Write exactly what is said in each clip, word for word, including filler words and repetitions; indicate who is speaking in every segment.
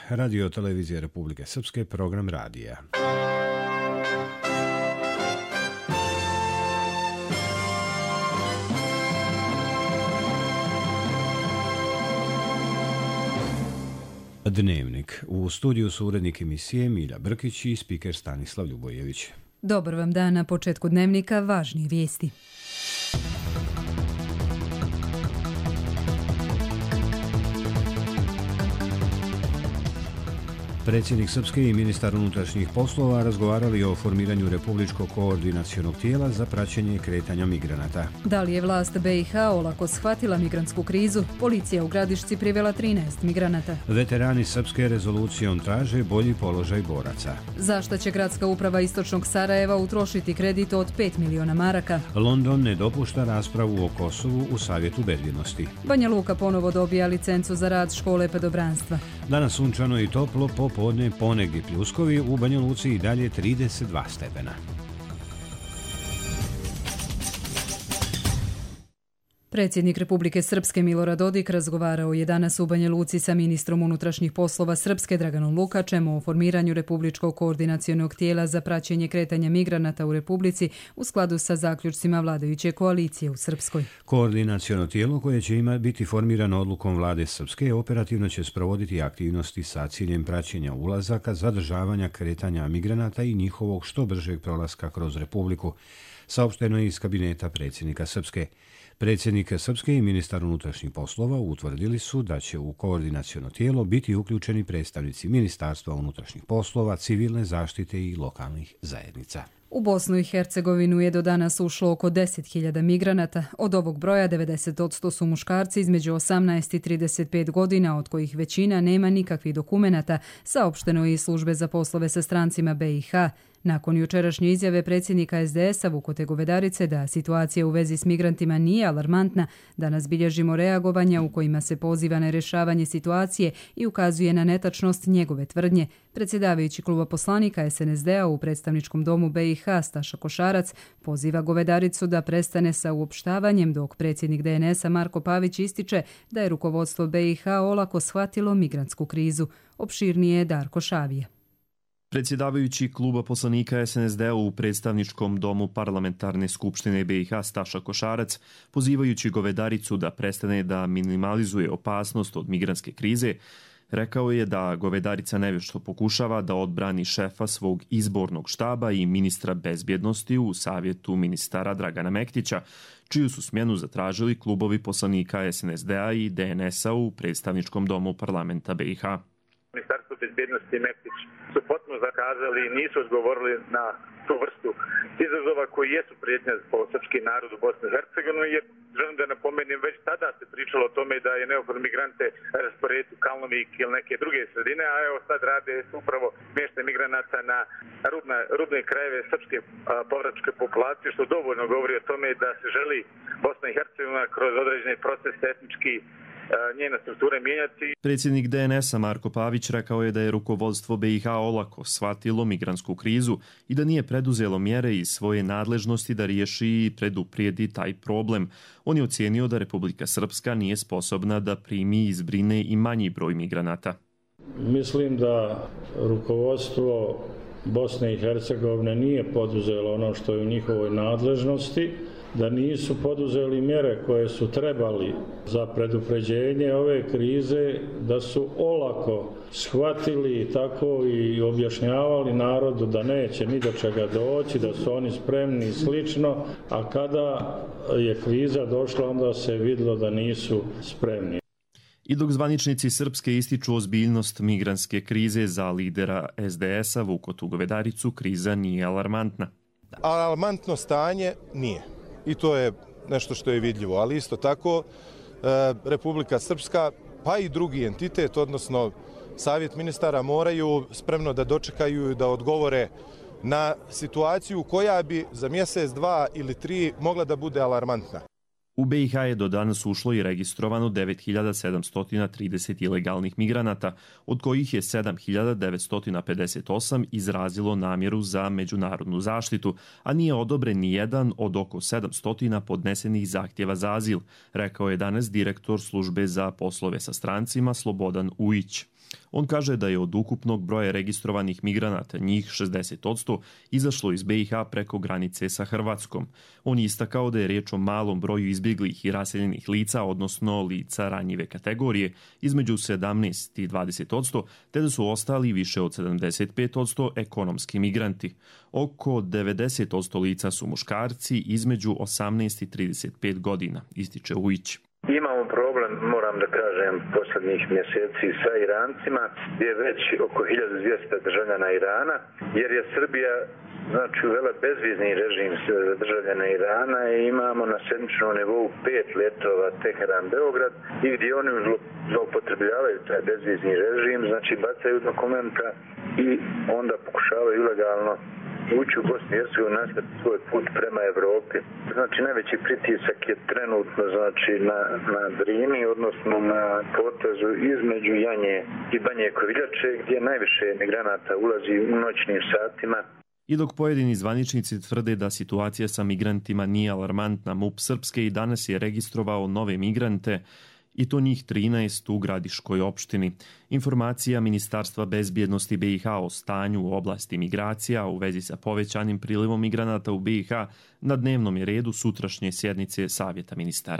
Speaker 1: Radio Televizije Republike Srpske, program radija. Dnevnik. U studiju su urednik emisije Milja Brkić i spiker Stanislav Ljubojević.
Speaker 2: Dobar vam dan. Na početku dnevnika važnije vijesti.
Speaker 1: Predsjednik Srpske i ministar unutrašnjih poslova razgovarali o formiranju Republičkog koordinacionog tijela za praćenje kretanja migranata.
Speaker 2: Da li je vlast B i H olako shvatila migrantsku krizu? Policija u Gradišci privela trinaest migranata.
Speaker 1: Veterani Srpske rezolucijom traže bolji položaj boraca.
Speaker 2: Zašto će gradska uprava istočnog Sarajeva utrošiti kredit od pet miliona maraka?
Speaker 1: London ne dopušta raspravu o Kosovu u Savjetu bezbjednosti.
Speaker 2: Banja Luka ponovo dobija licencu za rad škole pedobranstva.
Speaker 1: Danas sunčano i toplo, popodne ponegdje pljuskovi, u Banja Luci i dalje trideset dva stepena.
Speaker 2: Predsjednik Republike Srpske Milorad Dodik razgovarao je danas u Banja Luci sa ministrom unutrašnjih poslova Srpske Draganom Lukačem o formiranju Republičkog koordinacionog tijela za praćenje kretanja migranata u Republici u skladu sa zaključcima vladajuće koalicije u Srpskoj.
Speaker 1: Koordinaciono tijelo koje će ima biti formirano odlukom vlade Srpske operativno će sprovoditi aktivnosti sa ciljem praćenja ulazaka, zadržavanja kretanja migranata i njihovog što bržeg prolaska kroz Republiku, saopšteno je iz kabineta predsjednika Srpske. Predsjednik Srpske i ministar unutrašnjih poslova utvrdili su da će u koordinaciono tijelo biti uključeni predstavnici Ministarstva unutrašnjih poslova, civilne zaštite i lokalnih zajednica.
Speaker 2: U Bosnu i Hercegovinu je do danas ušlo oko deset hiljada migranata. Od ovog broja devedeset posto su muškarci između osamnaest i trideset pet godina, od kojih većina nema nikakvih dokumenata, saopšteno je iz službe za poslove sa strancima B i H. Nakon jučerašnje izjave predsjednika S D S-a Vukote Govedarice da situacija u vezi s migrantima nije alarmantna, danas bilježimo reagovanja u kojima se poziva na rješavanje situacije i ukazuje na netačnost njegove tvrdnje. Predsjedavajući kluba poslanika S N S D-a u predstavničkom domu B i H Staša Košarac poziva Govedaricu da prestane sa uopštavanjem, dok predsjednik D N S-a Marko Pavić ističe da je rukovodstvo B i H olako shvatilo migrantsku krizu. Opširnije je Darko Šavije.
Speaker 3: Predsjedavajući kluba poslanika S N S D-a u predstavničkom domu parlamentarne skupštine B i H Staša Košarac, pozivajući Govedaricu da prestane da minimalizuje opasnost od migrantske krize, rekao je da Govedarica nevješto pokušava da odbrani šefa svog izbornog štaba i ministra bezbjednosti u savjetu ministara Dragana Mektića, čiju su smjenu zatražili klubovi poslanika S N S D-a i D N S-a u predstavničkom domu parlamenta B i H.
Speaker 4: Ministarstvo bezbjednosti i Mektić su potpuno zakazali i nisu odgovorili na tu vrstu izazova koji jesu prijetnja po srpski narod u Bosni i Hercegovini, jer želim da napomenem, već tada se pričalo o tome da je neophodno migrante rasporediti u Kalnovik ili neke druge sredine, a evo sad rade upravo mještaj migranata na rubna, rubne krajeve srpske a, povraćke populacije, što dovoljno govori o tome da se želi Bosna i Hercegovina kroz određene procese etnički njena struktura mijenjati.
Speaker 3: Predsjednik D N S-a Marko Pavić rekao je da je rukovodstvo B i H olako shvatilo migrantsku krizu i da nije preduzelo mjere iz svoje nadležnosti da riješi i preduprijedi taj problem. On je ocijenio da Republika Srpska nije sposobna da primi i zbrine i manji broj migranata.
Speaker 5: Mislim da rukovodstvo Bosne i Hercegovine nije poduzelo ono što je u njihovoj nadležnosti, da nisu poduzeli mjere koje su trebali za predupređenje ove krize, da su olako shvatili tako i objašnjavali narodu da neće ni do čega doći, da su oni spremni i slično, a kada je kriza došla, onda se vidjelo da nisu spremni.
Speaker 3: I dok zvaničnici Srpske ističu ozbiljnost migrantske krize, za lidera S D S-a Vukotu Govedaricu kriza nije alarmantna.
Speaker 6: Alarmantno stanje nije. I to je nešto što je vidljivo, ali isto tako Republika Srpska, pa i drugi entitet, odnosno Savjet ministara, moraju spremno da dočekaju i da odgovore na situaciju koja bi za mjesec, dva ili tri mogla da bude alarmantna.
Speaker 3: U B i H je do danas ušlo i registrovano devet hiljada sedamsto trideset ilegalnih migranata, od kojih je sedam hiljada devetsto pedeset osam izrazilo namjeru za međunarodnu zaštitu, a nije odobren ni jedan od oko sedamsto podnesenih zahtjeva za azil, rekao je danas direktor službe za poslove sa strancima Slobodan Ujić. On kaže da je od ukupnog broja registrovanih migranata, njih šezdeset posto, izašlo iz B i H preko granice sa Hrvatskom. On je istakao da je riječ o malom broju izbjeglih i raseljenih lica, odnosno lica ranjive kategorije, između sedamnaest i dvadeset posto, te da su ostali više od sedamdeset pet posto ekonomski migranti. Oko devedeset posto lica su muškarci između osamnaest i trideset pet godina, ističe Vujić.
Speaker 7: Imamo problem, moram da kažem, posljednjih mjeseci sa Irancima, gdje je već oko hiljadu dvjesto državljana Irana, jer je Srbija znači uvela bezvizni režim za državljana Irana i imamo na sedmičnom nivou pet letova Teheran-Beograd i gdje oni zloupotrebljavaju taj bezvizni režim, znači bacaju dokumenta i onda pokušavaju ilegalno ući u Bosnu i Hercegovinu, nastaviti svoj put prema Evropi. Znači najveći pritisak je trenutno znači na, na Drini, odnosno na potezu između Janje i Banje Koviljače, gdje najviše migranata ulazi u noćnim satima.
Speaker 3: I dok pojedini zvaničnici tvrde da situacija sa migrantima nije alarmantna, MUP Srpske i danas je registrovao nove migrante, i to njih trinaest u Gradiškoj opštini. Informacija Ministarstva bezbjednosti B i H o stanju u oblasti migracija u vezi sa povećanim prilivom migranata u B i H na dnevnom je redu sutrašnje sjednice Savjeta ministara.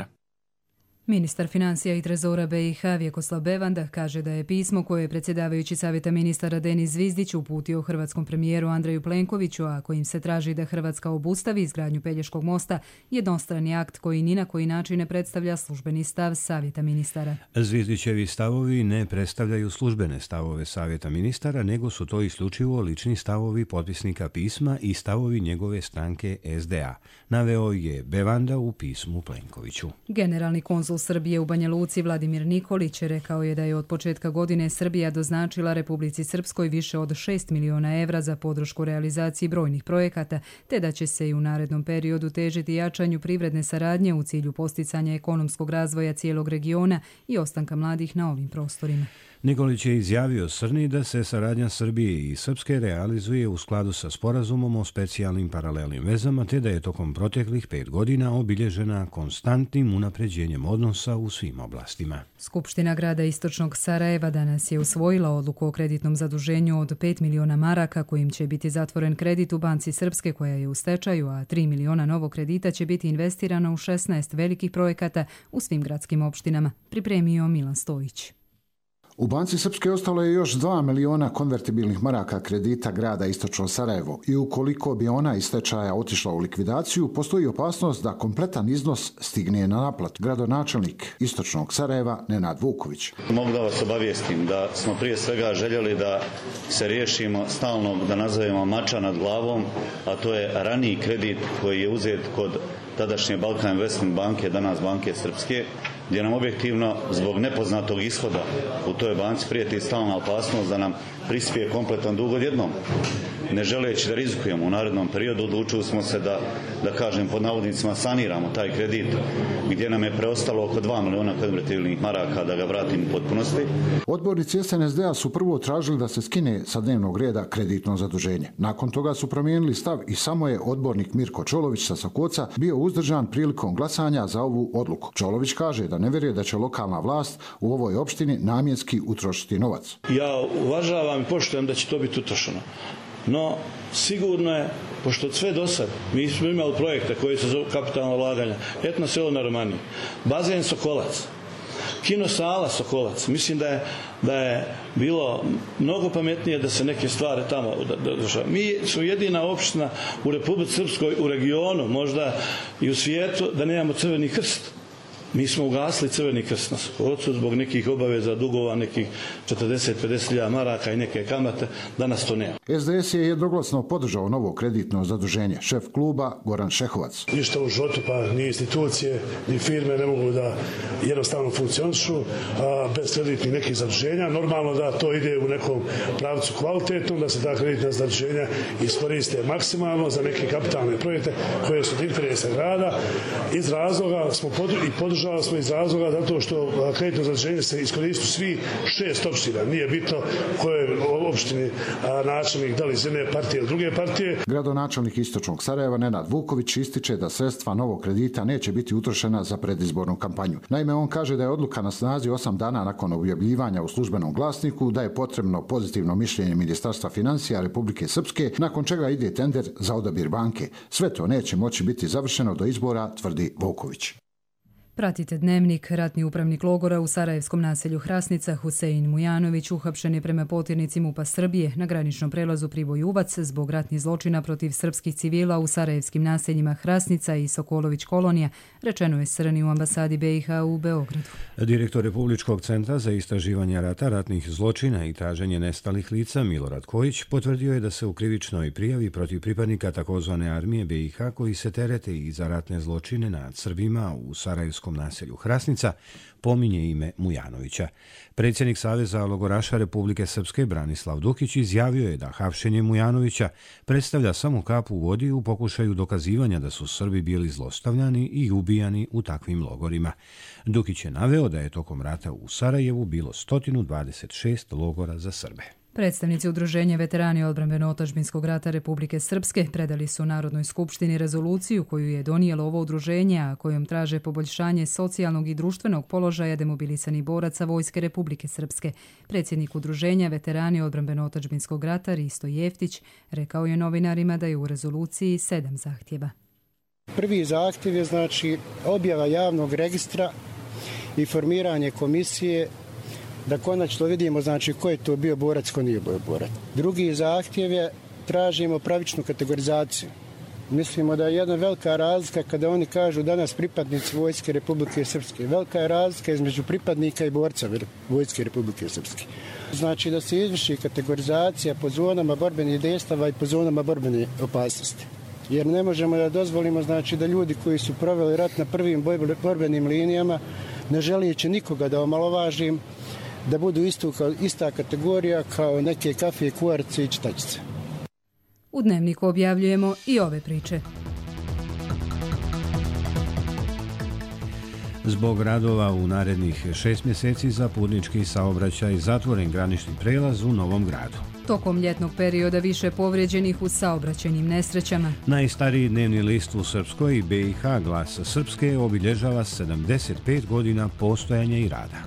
Speaker 2: Ministar financija i trezora B i H Vjekoslav Bevanda kaže da je pismo koje je predsjedavajući Savjeta ministara Denis Zvizdić uputio hrvatskom premijeru Andreju Plenkoviću, a kojim se traži da Hrvatska obustavi izgradnju Pelješkog mosta, jednostrani akt koji ni na koji način ne predstavlja službeni stav Savjeta ministara.
Speaker 1: Zvizdićevi stavovi ne predstavljaju službene stavove Savjeta ministara, nego su to isključivo lični stavovi potpisnika pisma i stavovi njegove stranke S D A, naveo je Bevanda u pismu Plenkoviću.
Speaker 2: Generalni konzul Srbije u Banja Luci Vladimir Nikolić rekao je da je od početka godine Srbija doznačila Republici Srpskoj više od šest miliona evra za podršku realizaciji brojnih projekata, te da će se i u narednom periodu težiti jačanju privredne saradnje u cilju posticanja ekonomskog razvoja cijelog regiona i ostanka mladih na ovim prostorima.
Speaker 1: Nikolić je izjavio Srni da se saradnja Srbije i Srpske realizuje u skladu sa sporazumom o specijalnim paralelnim vezama, te da je tokom proteklih pet godina obilježena konstantnim unapređenjem odnosa u svim oblastima.
Speaker 2: Skupština grada Istočnog Sarajeva danas je usvojila odluku o kreditnom zaduženju od pet miliona maraka kojim će biti zatvoren kredit u Banci Srpske koja je u stečaju, a tri miliona novog kredita će biti investirano u šesnaest velikih projekata u svim gradskim opštinama, pripremio Milan Stojić.
Speaker 8: U Banci Srpske ostalo je još dva miliona konvertibilnih maraka kredita grada Istočno Sarajevo i ukoliko bi ona iz stečaja otišla u likvidaciju, postoji opasnost da kompletan iznos stigne na naplatu. Gradonačelnik Istočnog Sarajeva Nenad Vuković.
Speaker 9: Mogu da vas obavijestim da smo prije svega željeli da se riješimo stalno, da nazovemo mača nad glavom, a to je raniji kredit koji je uzet kod tadašnje Balkan Investment banke, danas Banke Srpske, gdje nam objektivno zbog nepoznatog ishoda u toj banci prijeti stalna opasnost da nam prispije kompletan dug odjednom. Ne želeći da rizikujemo u narednom periodu, odlučili smo se da, da kažem pod navodnicima, saniramo taj kredit gdje nam je preostalo oko dva miliona konvertibilnih maraka da ga vratimo u potpunosti.
Speaker 8: Odbornici S N S D-a su prvo tražili da se skine sa dnevnog reda kreditno zaduženje. Nakon toga su promijenili stav i samo je odbornik Mirko Čolović sa Sokoca bio uzdržan prilikom glasanja za ovu odluku. Čolović kaže da ne vjeruje da će lokalna vlast u ovoj opštini namjenski utrošiti novac.
Speaker 10: Ja uvažavam i poštujem da će to biti utrošeno. No, sigurno je, pošto sve do sad, mi smo imali projekte koji se zovu kapitalna ulaganja, etno selo na Romaniji, bazen Sokolac, kinosala Sokolac, mislim da je, da je bilo mnogo pametnije da se neke stvari tamo dešavaju. Mi smo jedina opština u Republici Srpskoj, u regionu, možda i u svijetu, da nemamo Crveni krst. Mi smo ugasli Crveni krst na Sokolcu zbog nekih obaveza, dugova, nekih četrdeset do pedeset hiljada maraka i neke kamate, danas to nema.
Speaker 8: S D S je jednoglasno podržao novo kreditno zaduženje. Šef kluba Goran Šehovac.
Speaker 11: Ništa u životu, pa ni institucije, ni firme ne mogu da jednostavno funkcionišu bez kreditnih nekih zaduženja. Normalno da to ide u nekom pravcu kvalitetnom, da se ta kreditna zaduženja iskoriste maksimalno za neke kapitalne projekte koje su od interesa grada. Iz razloga smo i podržali smo iz razloga zato što kreditno zaduženje se iskoristu svi šest opština. Nije bitno koje opštini načelnik da li iz jedne partije ili druge partije.
Speaker 8: Gradonačelnik istočnog Sarajeva Nenad Vuković ističe da sredstva novog kredita neće biti utrošena za predizbornu kampanju. Naime, on kaže da je odluka na snazi osam dana nakon objavljivanja u službenom glasniku, da je potrebno pozitivno mišljenje Ministarstva financija Republike Srpske, nakon čega ide tender za odabir banke. Sve to neće moći biti završeno do izbora, tvrdi Vuković.
Speaker 2: Pratite Dnevnik. Ratni upravnik logora u sarajevskom naselju Hrasnica Husein Mujanović uhapšen je prema potjernici MUP-a Srbije na graničnom prelazu Priboj-Uvac zbog ratnih zločina protiv srpskih civila u sarajevskim naseljima Hrasnica i Sokolović kolonija, rečeno je Srni u ambasadi B i H u Beogradu.
Speaker 1: Direktor Republičkog centra za istraživanje rata, ratnih zločina i traženje nestalih lica Milorad Kojić potvrdio je da se u krivičnoj prijavi protiv pripadnika takozvane armije B i H koji se terete i za ratne zločine nad Srbima u sarajevskom naselju Hrasnica pominje ime Mujanovića. Predsjednik Saveza logoraša Republike Srpske Branislav Dukić izjavio je da hapšenje Mujanovića predstavlja samo kap u vodi u pokušaju dokazivanja da su Srbi bili zlostavljani i ubijani u takvim logorima. Dukić je naveo da je tokom rata u Sarajevu bilo sto dvadeset šest logora za Srbe.
Speaker 2: Predstavnici Udruženja veterani odbrambeno-otadžbinskog rata Republike Srpske predali su Narodnoj skupštini rezoluciju koju je donijelo ovo udruženje, a kojom traže poboljšanje socijalnog i društvenog položaja demobilisanih boraca Vojske Republike Srpske. Predsjednik Udruženja veterani odbrambeno-otadžbinskog rata Risto Jeftić rekao je novinarima da je u rezoluciji sedam zahtjeva.
Speaker 12: Prvi zahtjev je znači objava javnog registra i formiranje komisije da konačno vidimo znači ko je to bio borac, ko nije bio borac. Drugi zahtjev je tražimo pravičnu kategorizaciju. Mislimo da je jedna velika razlika kada oni kažu danas pripadnici Vojske Republike Srpske. Velika je razlika između pripadnika i borca Vojske Republike Srpske. Znači da se izvrši kategorizacija po zonama borbenih dejstava i po zonama borbene opasnosti. Jer ne možemo da dozvolimo znači da ljudi koji su proveli rat na prvim borbenim linijama, ne želijeći nikoga da omalovažim, da budu istu, ista kategorija kao neke kafe, kuvarce i čitačice.
Speaker 2: U Dnevniku objavljujemo i ove priče.
Speaker 1: Zbog radova u narednih šest mjeseci za putnički saobraćaj zatvoren granični prelaz u Novom Gradu.
Speaker 2: Tokom ljetnog perioda više povrijeđenih u saobraćajnim nesrećama.
Speaker 1: Najstariji dnevni list u Srpskoj i B i H Glas Srpske obilježava sedamdeset pet godina postojanja i rada.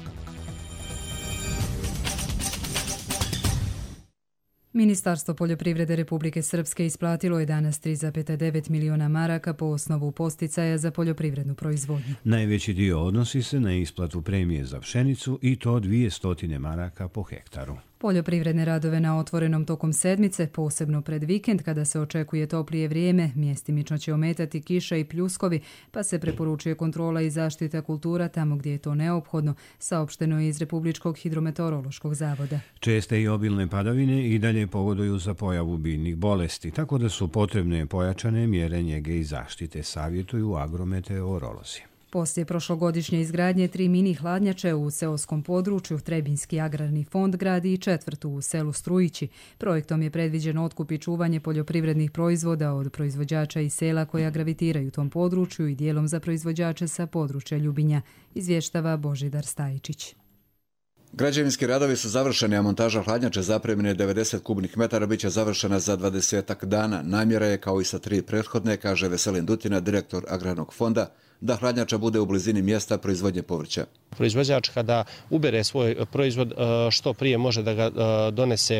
Speaker 2: Ministarstvo poljoprivrede Republike Srpske isplatilo je danas tri zarez devet miliona maraka po osnovu posticaja za poljoprivrednu proizvodnju.
Speaker 1: Najveći dio odnosi se na isplatu premije za pšenicu i to dvjesto maraka po hektaru.
Speaker 2: Poljoprivredne radove na otvorenom tokom sedmice, posebno pred vikend kada se očekuje toplije vrijeme, mjestimično će ometati kiša i pljuskovi, pa se preporučuje kontrola i zaštita kultura tamo gdje je to neophodno, saopšteno je iz Republičkog hidrometeorološkog zavoda.
Speaker 1: Česte i obilne padavine i dalje pogoduju za pojavu biljnih bolesti, tako da su potrebne pojačane mjere njege i zaštite, savjetuju agrometeorolozi.
Speaker 2: Poslije prošlogodišnje izgradnje tri mini hladnjače u seoskom području, Trebinski agrarni fond gradi i četvrtu u selu Strujići. Projektom je predviđeno otkup i čuvanje poljoprivrednih proizvoda od proizvođača iz sela koja gravitiraju tom području i dijelom za proizvođače sa područja Ljubinja, izvještava Božidar Stajičić.
Speaker 13: Građevinski radovi su završeni, a montaža hladnjače zapremljene devedeset kubnih metara biće završena za dvadesetak dana. Namjera je, kao i sa tri prethodne, kaže Veselin Dutina, direktor agrarnog fonda, da hladnjača bude u blizini mjesta proizvodnje povrća.
Speaker 14: Proizvođač kada ubere svoj proizvod što prije može da ga donese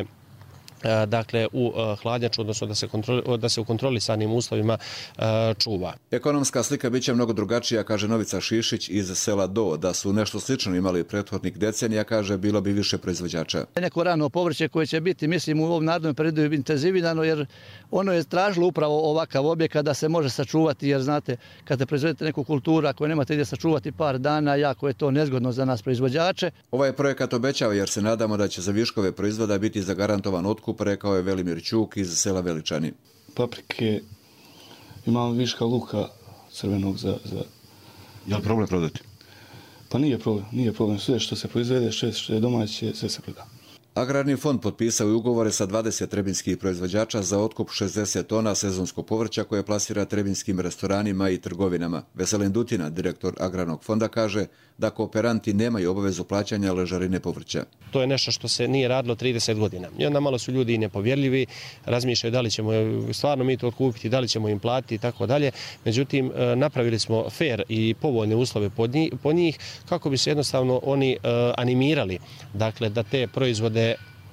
Speaker 14: dakle u hladnjaču, odnosno da se, kontroli, da se u kontrolisanim uslovima čuva.
Speaker 13: Ekonomska slika biće mnogo drugačija, kaže Novica Šišić iz sela Do. Da su nešto slično imali prethodnih decenija, kaže, bilo bi više proizvođača.
Speaker 15: Neko rano povrće koje će biti, mislim, u ovom narednom periodu intenzivirano, jer ono je tražilo upravo ovakav objekat da se može sačuvati, jer znate, kada proizvedete neku kulturu, ako nemate gdje sačuvati par dana, jako je to nezgodno za nas proizvođače.
Speaker 13: Ovaj projekat obećava, jer se nadamo da će za viškove proizvoda biti zagarantovan otkup, rekao je Velimir Ćuk iz sela Veličani.
Speaker 16: Paprike, imamo viška luka crvenog za... za...
Speaker 13: Je li problem prodati?
Speaker 16: Pa nije problem, nije problem. Sve što se proizvede, sve što je domaće, sve se proda.
Speaker 13: Agrarni fond potpisao je ugovore sa dvadeset trebinskih proizvođača za otkup šezdeset tona sezonskog povrća koje plasira trebinskim restoranima i trgovinama. Veselin Dutina, direktor Agrarnog fonda, kaže da kooperanti nemaju obavezu plaćanja ležarine povrća.
Speaker 14: To je nešto što se nije radilo trideset godina. I onda malo su ljudi i nepovjerljivi, razmišljaju da li ćemo stvarno mi to otkupiti, da li ćemo im platiti i tako dalje. Međutim, napravili smo fair i povoljne uslove po njih kako bi se jednostavno oni animirali, dakle da te proizvode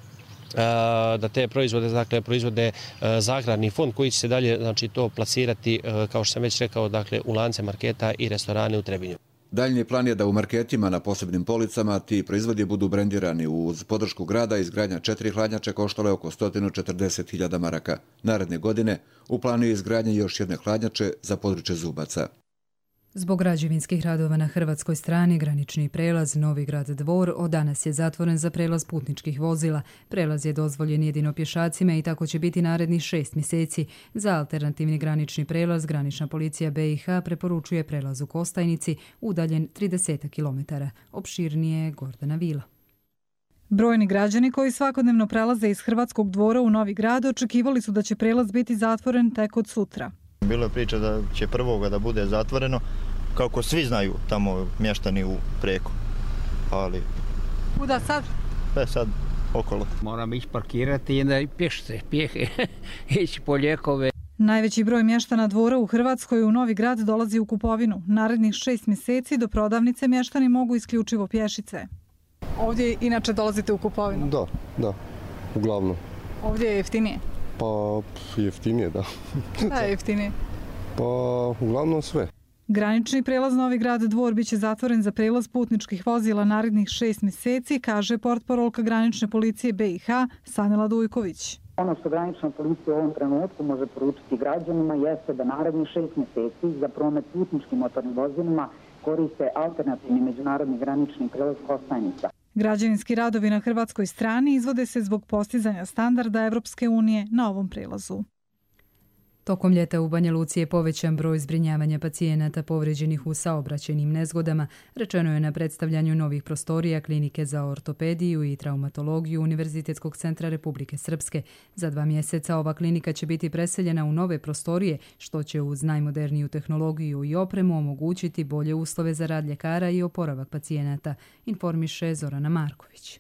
Speaker 14: da te proizvode, dakle, proizvode za agrarni fond koji će se dalje, znači, to plasirati, kao što sam već rekao, dakle, u lance marketa i restorane u Trebinju.
Speaker 13: Daljnji plan je da u marketima na posebnim policama ti proizvodi budu brendirani. Uz podršku grada izgradnja četiri hladnjače koštale oko sto četrdeset hiljada maraka. Naredne godine u planu je izgradnja još jedne hladnjače za područje Zubaca.
Speaker 2: Zbog građevinskih radova na hrvatskoj strani, granični prelaz Novi Grad Dvor od danas je zatvoren za prelaz putničkih vozila. Prelaz je dozvoljen jedino pješacima i tako će biti narednih šest mjeseci. Za alternativni granični prelaz granična policija B i H preporučuje prelaz u Kostajnici udaljen trideset kilometara. Opširnije Gordana Vila.
Speaker 17: Brojni građani koji svakodnevno prelaze iz Hrvatskog Dvora u Novi Grad očekivali su da će prelaz biti zatvoren tek od sutra.
Speaker 18: Bilo je priča da će prvoga da bude zatvoreno, kako svi znaju tamo mještani u Preku. Ali...
Speaker 17: Kuda sad?
Speaker 18: E sad, okolo.
Speaker 19: Moram ići parkirati i onda pješice, pjehe, ići po lijekove.
Speaker 17: Najveći broj mještana Dvora u Hrvatskoj u Novi Grad dolazi u kupovinu. Narednih šest mjeseci do prodavnice mještani mogu isključivo pješice. Ovdje inače dolazite u kupovinu?
Speaker 20: Da, da, uglavnom.
Speaker 17: Ovdje je jeftinije?
Speaker 20: Pa jeftinije, da.
Speaker 17: Šta je jeftinije?
Speaker 20: Pa uglavnom sve.
Speaker 17: Granični prelaz Novi Grad Dvor biće zatvoren za prelaz putničkih vozila narednih šest mjeseci, kaže portparolka granične policije B i H Sanela Dujković.
Speaker 21: Ono što granična policija u ovom trenutku može poručiti građanima jeste da narednih šest mjeseci za promet putničkim motornim vozilima koriste alternativni međunarodni granični prelaz Kostajnica.
Speaker 17: Građevinski radovi na hrvatskoj strani izvode se zbog postizanja standarda Evropske unije na ovom prelazu.
Speaker 2: Tokom ljeta u Banja Luci je povećan broj zbrinjavanja pacijenata povrijeđenih u saobraćajnim nezgodama, rečeno je na predstavljanju novih prostorija Klinike za ortopediju i traumatologiju Univerzitetskog centra Republike Srpske. Za dva mjeseca ova klinika će biti preseljena u nove prostorije, što će uz najmoderniju tehnologiju i opremu omogućiti bolje uslove za rad ljekara i oporavak pacijenata, informiše Zorana Marković.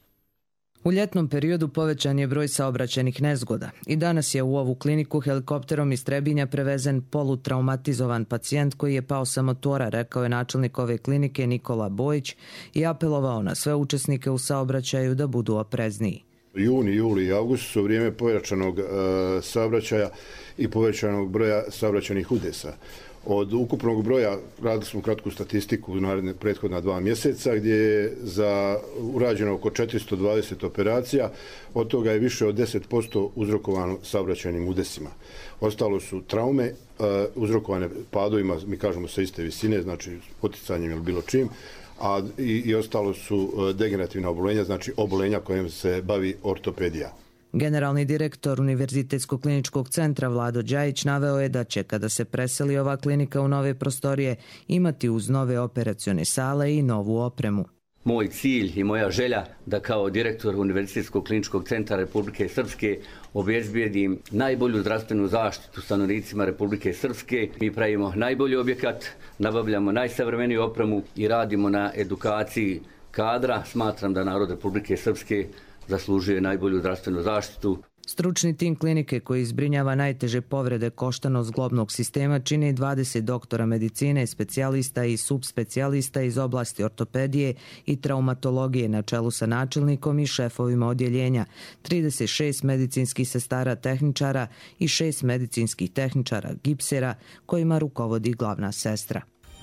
Speaker 22: U ljetnom periodu povećan je broj saobraćajnih nezgoda i danas je u ovu kliniku helikopterom iz Trebinja prevezen polutraumatizovan pacijent koji je pao sa motora, rekao je načelnik ove klinike Nikola Bojić i apelovao na sve učesnike u saobraćaju da budu oprezniji.
Speaker 23: Juni, juli i august su vrijeme pojačanog e, saobraćaja i povećanog broja saobraćajnih udesa. Od ukupnog broja, radili smo kratku statistiku u naredne prethodna dva mjeseca, gdje je za urađeno oko četiristo dvadeset operacija, od toga je više od deset posto uzrokovano saobraćajnim udesima. Ostalo su traume uh, uzrokovane padovima, mi kažemo sa iste visine, znači poticanjem ili bilo čim, a i, i ostalo su degenerativna obolenja, znači obolenja kojim se bavi ortopedija.
Speaker 22: Generalni direktor Univerzitetskog kliničkog centra Vlado Đajić naveo je da će, kada se preseli ova klinika u nove prostorije, imati uz nove operacione sale i novu opremu.
Speaker 24: Moj cilj i moja želja da kao direktor Univerzitetskog kliničkog centra Republike Srpske obezbijedim najbolju zdravstvenu zaštitu stanovnicima Republike Srpske. Mi pravimo najbolji objekat, nabavljamo najsavremeniju opremu i radimo na edukaciji kadra. Smatram da narod Republike Srpske zaslužuje najbolju zdravstvenu zaštitu.
Speaker 22: Stručni tim klinike koji zbrinjava najteže povrede koštano-zglobnog sistema čini dvadeset doktora medicine, specijalista i subspecijalista iz oblasti ortopedije i traumatologije na čelu sa načelnikom i šefovima odjeljenja, trideset šest medicinskih sestara tehničara i šest medicinskih tehničara gipsera kojima rukovodi glavna sestra.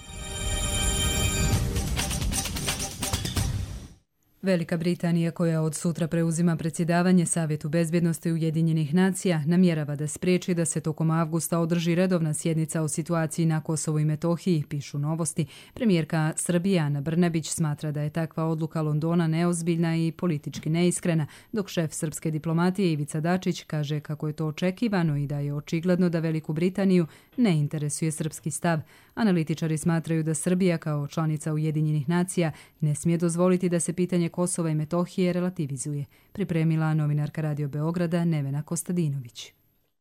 Speaker 2: Velika Britanija, koja od sutra preuzima predsjedavanje Savjetu bezbjednosti Ujedinjenih nacija, namjerava da spriječi da se tokom avgusta održi redovna sjednica o situaciji na Kosovu i Metohiji, pišu Novosti. Premijerka Srbije Ana Brnabić smatra da je takva odluka Londona neozbiljna i politički neiskrena, dok šef srpske diplomatije Ivica Dačić kaže kako je to očekivano i da je očigledno da Veliku Britaniju ne interesuje srpski stav. Analitičari smatraju da Srbija kao članica Ujedinjenih nacija ne smije dozvoliti da se pitanje Kosova i Metohije relativizuje, pripremila novinarka Radio Beograda Nevena Kostadinović.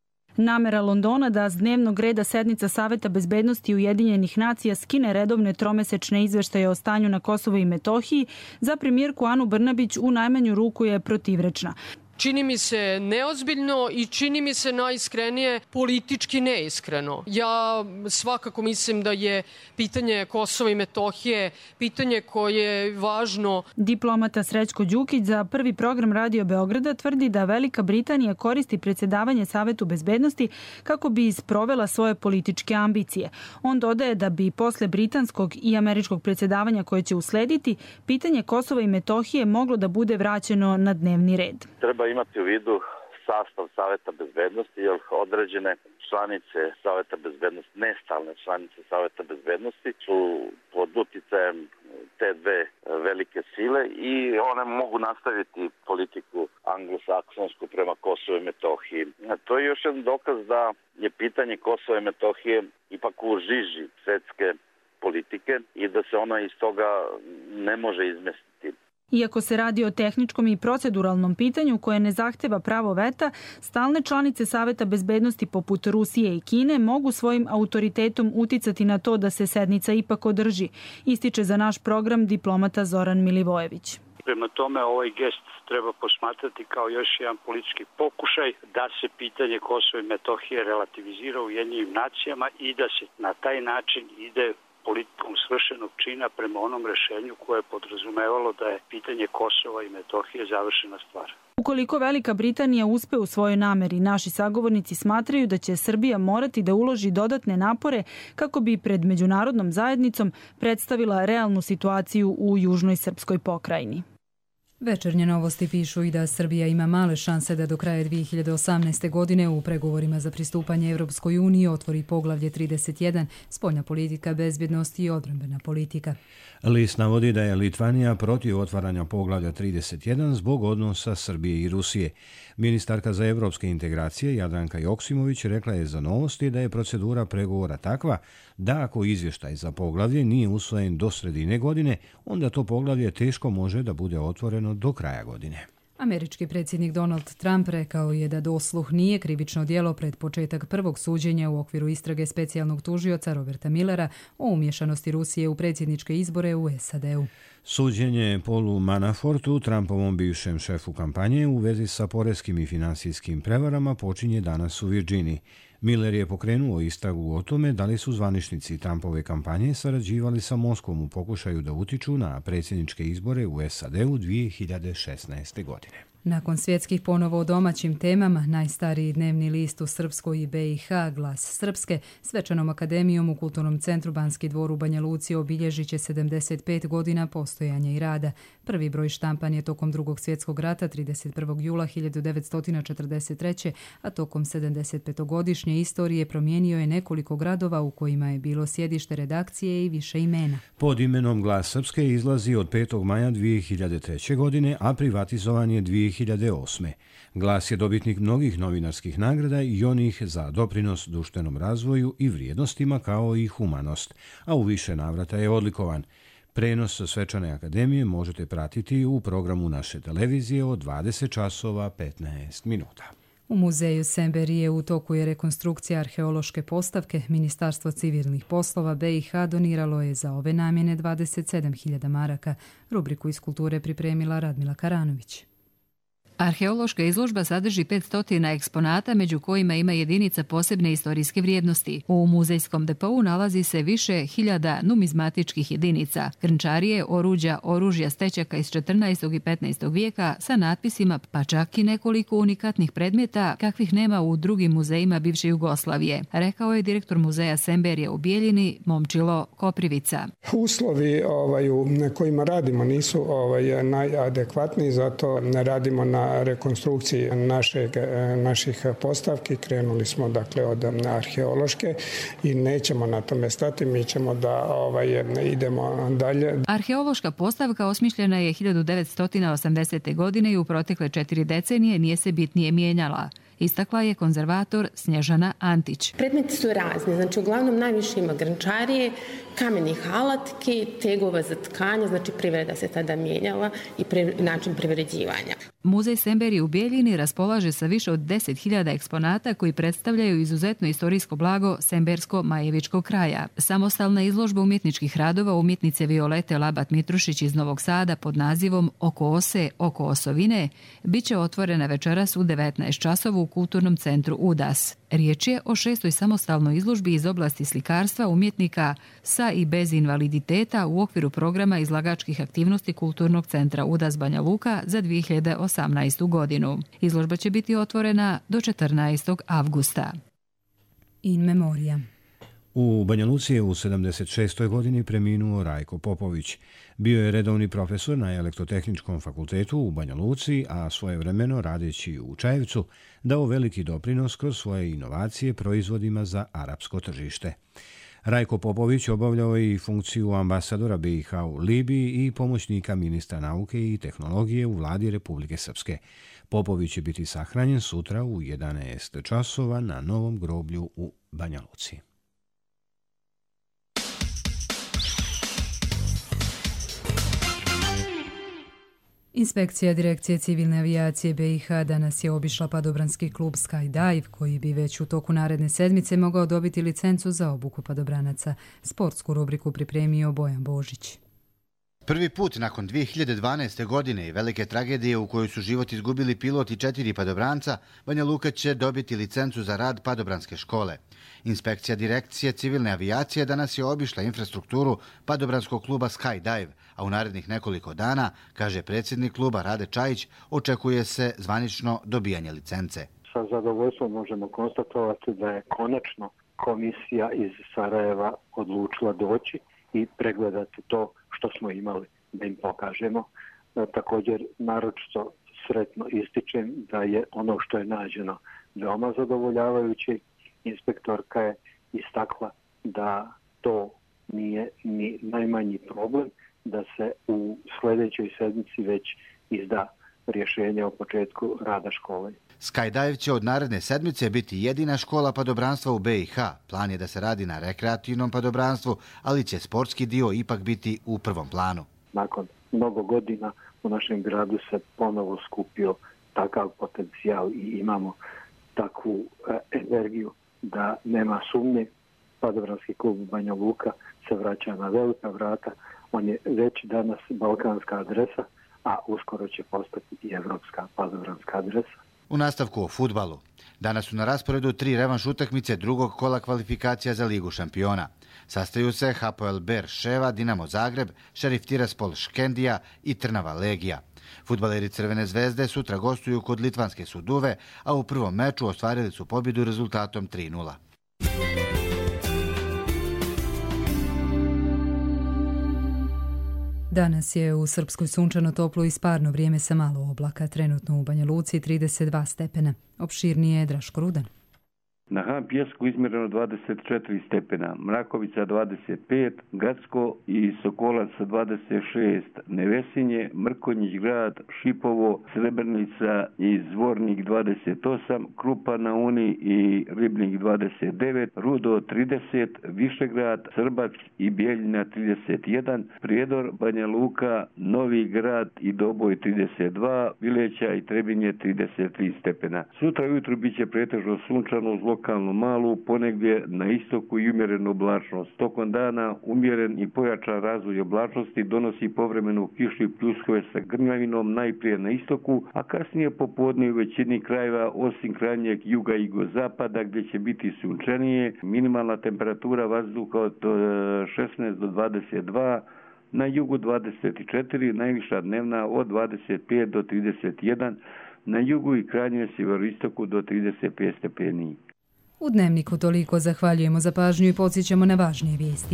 Speaker 4: Namera Londona da s dnevnog reda sednica Saveta bezbednosti Ujedinjenih nacija skine redovne tromesečne izveštaje o stanju na Kosovu i Metohiji za premijerku Anu Brnabić u najmanju ruku je protivrečna.
Speaker 5: Čini mi se neozbiljno i čini mi se najiskrenije politički neiskreno. Ja svakako mislim da je pitanje Kosova i Metohije pitanje koje je važno.
Speaker 4: Diplomata Srećko Đukić za Prvi program Radio Beograda tvrdi da Velika Britanija koristi predsjedavanje Savetu bezbednosti kako bi isprovela svoje političke ambicije. On dodaje da bi posle britanskog i američkog predsjedavanja koje će uslediti, pitanje Kosova i Metohije moglo da bude vraćeno na dnevni red.
Speaker 6: Treba imati u vidu sastav Saveta bezbednosti, jer određene članice Saveta bezbednosti, nestalne članice Saveta bezbednosti su pod uticajem te dve velike sile i one mogu nastaviti politiku anglosaksonsku prema Kosovu i Metohiji. To je još jedan dokaz da je pitanje Kosova i Metohije ipak u žiži svetske politike i da se ona iz toga ne može izmestiti.
Speaker 4: Iako se radi o tehničkom i proceduralnom pitanju koje ne zahteva pravo veta, stalne članice Saveta bezbednosti poput Rusije i Kine mogu svojim autoritetom uticati na to da se sednica ipak održi, ističe za naš program diplomata Zoran Milivojević.
Speaker 7: Prema tome, ovaj gest treba posmatrati kao još jedan politički pokušaj da se pitanje Kosova i Metohije relativizira u Ujedinjenim nacijama i da se na taj način ide politikom svršenog čina prema onom rešenju koje je podrazumevalo da je pitanje Kosova i Metohije završena stvar.
Speaker 4: Ukoliko Velika Britanija uspe u svojoj nameri, naši sagovornici smatraju da će Srbija morati da uloži dodatne napore kako bi pred međunarodnom zajednicom predstavila realnu situaciju u južnoj srpskoj pokrajini.
Speaker 2: Večernje novosti pišu i da Srbija ima male šanse da do kraja dvije hiljade osamnaeste. godine u pregovorima za pristupanje Evropskoj uniji otvori poglavlje trideset jedan, spoljna politika, bezbjednost i odbrambena politika.
Speaker 1: List navodi da je Litvanija protiv otvaranja poglavlja trideset jedan zbog odnosa Srbije i Rusije. Ministarka za evropske integracije Jadranka Joksimović rekla je za Novosti da je procedura pregovora takva da ako izvještaj za poglavlje nije usvojen do sredine godine, onda to poglavlje teško može da bude otvoreno do kraja godine.
Speaker 2: Američki predsjednik Donald Trump rekao je da dosluh nije krivično djelo pred početak prvog suđenja u okviru istrage specijalnog tužioca Roberta Millera o umješanosti Rusije u predsjedničke izbore u S A D-u.
Speaker 1: Suđenje Paulu Manafortu, Trumpovom bivšem šefu kampanje u vezi sa poreskim i finansijskim prevarama, počinje danas u Virginiji. Miller je pokrenuo istragu o tome da li su zvaničnici Trumpove kampanje sarađivali sa Moskvom u pokušaju da utiču na predsjedničke izbore u S A D-u dvije hiljade šesnaeste. godine.
Speaker 2: Nakon svjetskih ponovo o domaćim temama, najstariji dnevni list u Srpskoj i B i H, Glas Srpske, svečanom akademijom u Kulturnom centru Banski dvor u Banja Luci obilježit će sedamdeset pet godina postojanja i rada. Prvi broj štampan je tokom Drugog svjetskog rata trideset prvog jula hiljadu devetsto četrdeset treće. a tokom sedamdesetpetogodišnje istorije promijenio je nekoliko gradova u kojima je bilo sjedište redakcije i više imena.
Speaker 1: Pod imenom Glas Srpske izlazi od petog maja dvije hiljade treće. godine, a privatizovan je dvije hiljade osme. Glas je dobitnik mnogih novinarskih nagrada i onih za doprinos društvenom razvoju i vrijednostima kao i humanost, a u više navrata je odlikovan. Prenos svečane akademije možete pratiti u programu naše televizije od dvadeset časova petnaest minuta.
Speaker 2: U muzeju Semberije u toku je rekonstrukcija arheološke postavke. Ministarstvo civilnih poslova B i H doniralo je za ove namjene dvadeset sedam hiljada maraka. Rubriku iz kulture pripremila Radmila Karanović.
Speaker 25: Arheološka izložba sadrži petsto eksponata, među kojima ima jedinica posebne istorijske vrijednosti. U muzejskom depou nalazi se više hiljada numizmatičkih jedinica, grnčarije, oruđa, oružja, stečaka iz četrnaestog i petnaestog vijeka sa natpisima, pa čak i nekoliko unikatnih predmeta kakvih nema u drugim muzejima bivše Jugoslavije, rekao je direktor muzeja Semberije u Bijeljini, Momčilo Koprivica.
Speaker 26: Uslovi ovaj, na kojima radimo nisu ovaj, najadekvatniji, zato ne radimo na rekonstrukciji našeg, naših postavki. Krenuli smo dakle od arheološke i nećemo na tome stati, mi ćemo da ovaj, idemo dalje.
Speaker 25: Arheološka postavka osmišljena je hiljadu devetsto osamdesete. godine i u protekle četiri decenije nije se bitnije mijenjala. istakla je konzervator Snježana Antić.
Speaker 3: Predmeti su razni, znači uglavnom najviše ima grančarije, kamenih alatki, tegova za tkanje, znači privreda se tada mijenjala i pri, način privređivanja.
Speaker 25: Muzej Semberije u Bijeljini raspolaže sa više od deset hiljada eksponata koji predstavljaju izuzetno istorijsko blago Sembersko-Majevičkog kraja. Samostalna izložba umjetničkih radova umjetnice Violete Labat-Mitrušić iz Novog Sada pod nazivom Oko ose, oko osovine bit će otvorena večeras u devetnaest časova u Kulturnom centru U D A S. Riječ je o šestoj samostalnoj izložbi iz oblasti slikarstva umjetnika sa i bez invaliditeta u okviru programa izlagačkih aktivnosti Kulturnog centra U D A S Banja Luka za dvije hiljade osamnaestu. godinu. Izložba će biti otvorena do četrnaestog avgusta.
Speaker 2: In memorija.
Speaker 1: U Banja Luci je u sedamdeset šestoj godini preminuo Rajko Popović. Bio je redovni profesor na Elektrotehničkom fakultetu u Banja Luci, a svojevremeno radeći u Čajevcu dao veliki doprinos kroz svoje inovacije proizvodima za arapsko tržište. Rajko Popović obavljao je i funkciju ambasadora B i H u Libiji i pomoćnika ministra nauke i tehnologije u vladi Republike Srpske. Popović će biti sahranjen sutra u jedanaest časova na Novom groblju u Banja Luci.
Speaker 2: Inspekcija Direkcije civilne avijacije B i H danas je obišla padobranski klub Skydive, koji bi već u toku naredne sedmice mogao dobiti licencu za obuku padobranaca. Sportsku rubriku pripremio Bojan Božić.
Speaker 8: Prvi put nakon dvije hiljade dvanaeste. godine i velike tragedije u kojoj su život izgubili pilot i četiri padobranca, Banja Luka će dobiti licencu za rad padobranske škole. Inspekcija Direkcije civilne avijacije danas je obišla infrastrukturu padobranskog kluba Skydive, a u narednih nekoliko dana, kaže predsjednik kluba Rade Čajić, očekuje se zvanično dobijanje licence.
Speaker 9: Sa zadovoljstvom možemo konstatovati da je konačno komisija iz Sarajeva odlučila doći i pregledati to što smo imali, da im pokažemo. E, također, naročito sretno ističem da je ono što je nađeno veoma zadovoljavajuće. Inspektorka je istakla da to nije ni najmanji problem, da se u sljedećoj sedmici već izda rješenje o početku rada škole.
Speaker 8: Skydive će od naredne sedmice biti jedina škola padobranstva u B i H. Plan je da se radi na rekreativnom padobranstvu, ali će sportski dio ipak biti u prvom planu.
Speaker 9: Nakon mnogo godina u našem gradu se ponovo skupio takav potencijal i imamo takvu e, energiju da nema sumnje. Padobranski klub Banja Luka se vraća na velika vrata. On je već danas balkanska adresa, a uskoro će postati i evropska padobranska adresa.
Speaker 8: U nastavku o fudbalu. Danas su na rasporedu tri revanš utakmice drugog kola kvalifikacija za Ligu šampiona. Sastaju se Hapoel Ber Ševa, Dinamo Zagreb, Šerif Tiraspol Škendija i Trnava Legija. Fudbaleri Crvene zvezde sutra gostuju kod Litvanske Suduve, a u prvom meču ostvarili su pobjedu rezultatom tri nula.
Speaker 2: Danas je u Srpskoj sunčano, toplo i sparno vrijeme sa malo oblaka. Trenutno u Banja Luci trideset dva stepena. Opširnije je Draško Rudan.
Speaker 10: Na Han Pjesku izmjereno dvadeset četiri stepena, Mrakovica dvadeset pet, Gacko i Sokolac dvadeset šest, Nevesinje, Mrkonjić grad, Šipovo, Srebrnica i Zvornik dvadeset osam, Krupa na Uni i Ribnik dvadeset devet, Rudo trideset, Višegrad, Srbac i Bijeljina trideset jedan, Prijedor, Banja Luka, Novi grad i Doboj trideset dva, Vileća i Trebinje trideset tri stepena. Sutra ujutru bit će pretežno sunčano uz lokalnu malu, ponegdje na istoku i umjerenu oblačnost. Tokom dana umjeren i pojačan razvoj oblačnosti donosi povremenu kišu i pljuskove sa grmljavinom najprije na istoku, a kasnije popodne u većini krajeva osim krajnjeg juga i jugozapada gdje će biti sunčanije. Minimalna temperatura vazduha od šesnaest do dvadeset dva, na jugu dvadeset četiri, najviša dnevna od dvadeset pet do trideset jedan, na jugu i krajnjem sjeveroistoku do trideset pet stepeni.
Speaker 2: U Dnevniku toliko, zahvaljujemo za pažnju i podsjećamo na važnije vijesti.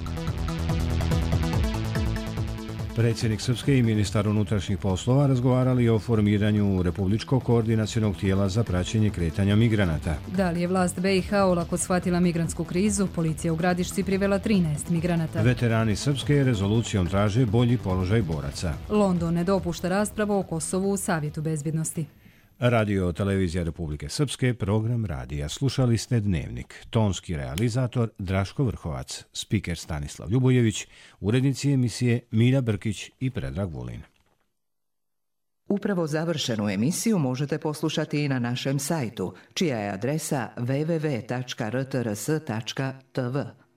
Speaker 1: Predsjednik Srpske i ministar unutrašnjih poslova razgovarali o formiranju Republičkog koordinacionog tijela za praćenje kretanja migranata.
Speaker 2: Da li je vlast B i H olako shvatila migrantsku krizu? Policija u Gradišci privela trinaest migranata.
Speaker 1: Veterani Srpske rezolucijom traže bolji položaj boraca.
Speaker 2: London ne dopušta raspravu o Kosovu u Savjetu bezbjednosti.
Speaker 1: Radio Televizija Republike Srpske, program radija. Slušali ste Dnevnik. Tonski realizator Draško Vrhovac, spiker Stanislav Ljubojević, urednici emisije Milja Brkić i Predrag Vulin.
Speaker 11: Upravo završenu emisiju možete poslušati i na našem sajtu, čija je adresa w w w tačka r t r s tačka t v.